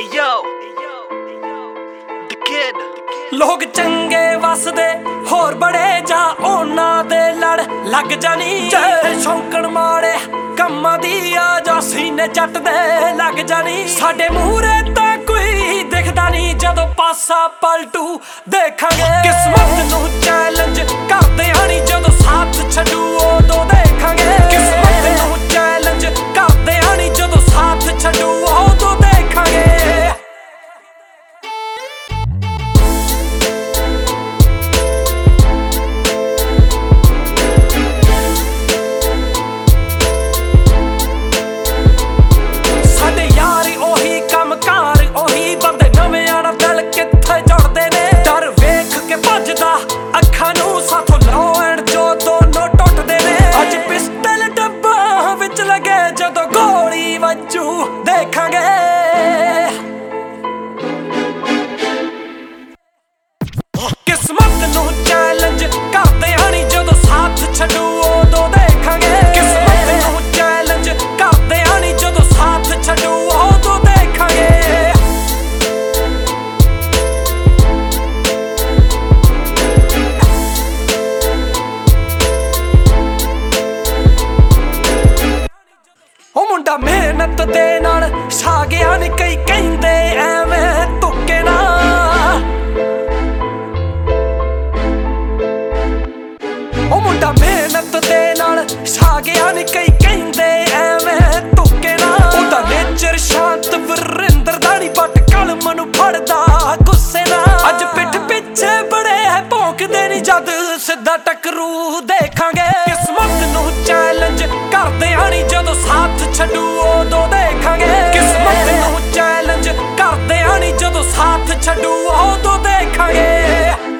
ਲੋਕ ਚੰਗੇ ਵਸਦੇ ਹੋਰ ਬੜੇ ਜਾ ਉਹਨਾਂ ਦੇ ਲੜ ਲੱਗ ਜਾਣੀ ਜੇ ਸ਼ੌਂਕਣ ਮਾੜੇ ਕੰਮਾਂ ਦੀ ਆ ਜਾ ਸੀਨੇ ਚੱਟ ਦੇ ਲੱਗ ਜਾਣੀ ਸਾਡੇ ਮੂਹਰੇ ਤਾਂ ਕੋਈ ਦਿਖਦਾ ਨਹੀਂ ਜਦੋਂ ਪਾਸਾ ਪਲਟੂ ਦੇਖਾਂਗੇ ਕਿਸਮਤ ਨੂੰ ਚੈਲੰਜ ਕਰਦੇ ਆਣੀ ਜਦੋਂ ਸਾਥ ਛੱਡੂ ਉਦੋਂ ਦੇਖਾਂਗੇ ਕਿਸਮਤ ਨੂੰ ਚੈਲੰਜ ਕਰਦੇ ਆਣੀ ਜਦੋਂ ਸਾਥ ਛੱਡੂ ਉਦੋਂ ਦੇਖਾਂਗੇ ਅੱਖਾਂ ਨੂੰ ਸਾਥੋਂ ਲਾਉਣ ਜੋ ਦੋਨੋਂ ਟੁੱਟਦੇ ਨੇ ਅੱਜ ਪਿਸਟਲ ਡੱਬਾ ਵਿੱਚ ਲੱਗੇ ਜਦੋਂ ਗੋਲੀ ਵੱਜੂ ਦੇਖਾਂਗੇ ਕਿਸਮਤ ਨੂੰ ਚੈਲੰਜ ਕਰਦੇ ਆਣੀ ਜਦੋਂ ਸਾਥ ਛੱਡੂ ਉਦੋਂ ਦੇਖਾਂਗੇ ਕਿਸਮਤ ਨੂੰ ਚੈਲੰਜ ਕਰਦੇ ਆਣੀ ਜਦੋਂ ਸਾਥ ਛੱਡੂ ਉਦੋਂ ਦੇਖਾਂਗੇ ਮੁੰਡਾ ਮਿਹਨਤ ਦੇ ਨਾਲ ਛਾ ਗਿਆ ਨੀ ਕਈ ਕਹਿੰਦੇ ਐਵੇਂ ਤੁੱਕੇ ਨਾ ਉਹ ਮੁੰਡਾ ਮਿਹਨਤ ਦੇ ਨਾਲ ਛਾ ਗਿਆ ਨੀ ਕਈ ਕਹਿੰਦੇ ਐਵੇਂ ਤੁੱਕੇ ਨਾ ਉਹਦਾ ਨੇਚਰ ਸ਼ਾਂਤ ਵਰਿੰਦਰ ਦਾ ਨੀ ਬੱਟ ਕਲਮ ਨੂੰ ਫੜਦਾ ਗੁੱਸੇ ਨਾਲ ਅੱਜ ਪਿੱਠ ਪਿੱਛੇ ਬੜੇ ਭੌਂਕਦੇ ਨੀ ਜਦ ਸਿੱਧਾ ਟਕਰੂ ਦੇਖਾਂਗੇ ਕਿਸਮਤ ਨੂੰ ਚੈਲੰਜ ਕਰਦੇ ਆਣੀ ਜਦੋਂ ਸਾਥ ਛੱਡੂ ਉਦੋਂ ਦੇਖਾਂਗੇ ਕਿਸਮਤ ਨੂੰ ਚੈਲੰਜ ਕਰਦੇ ਆਣੀ ਜਦੋਂ ਸਾਥ ਛੱਡੂ ਉਦੋਂ ਦੇਖਾਂਗੇ